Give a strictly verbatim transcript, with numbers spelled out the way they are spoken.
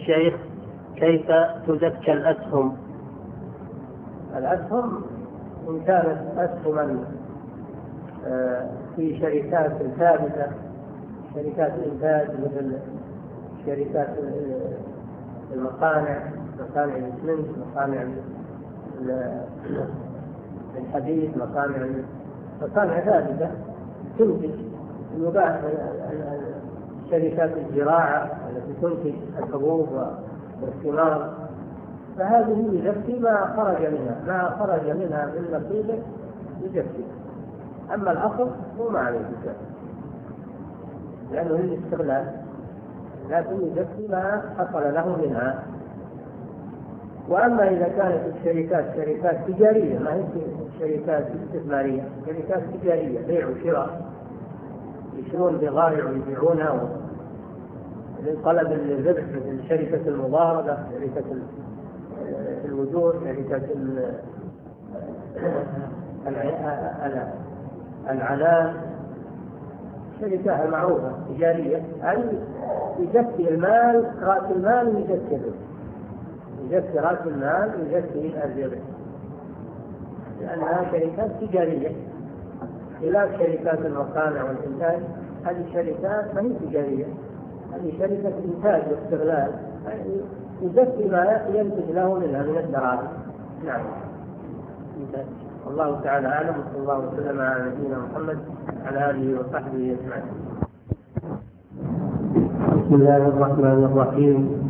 الشيخ كيف تزكى الأسهم؟ الأسهم إن كانت أسهما في شركات ثابتة، شركات إنتاج مثل شركات المصانع، مصانع الإسمنت، مصانع الحديد، مصانع مصانع ثابتة تنتج المباح، شركات الزراعة التي تنتج الحبوب والثمار، فهذه يزكي ما خرج منها، ما خرج منها من نصيبه يزكي. أما الأصل هو ما عليه زكاة لأنه للاستغلال، لكن يزكي ما حصل له منها. وأما إذا كانت الشركات شركات تجارية، ما هي شركات استثمارية، شركات تجارية بيع وشراء، يشترون بضائع ويبيعونها لطلب الربح، مثل شركة المضاربة، شركة الوجود، شركة العنان، شركة معروفة تجارية، أي يزكي المال، رأس المال يزكي يزكي رأس المال ويزكي الربح، لأنها شركات تجارية. خلاف شركات المصانع والإنتاج، هذه الشركات ما هي تجارية، هذه شركة إنتاج واستغلال، يعني يزكي ما ينتج له منها من الدراهم. نعم. الله تعالى أعلم، وصلى الله وسلم على نبينا محمد على آله وصحبه أجمعين. بسم الله الرحمن الرحيم.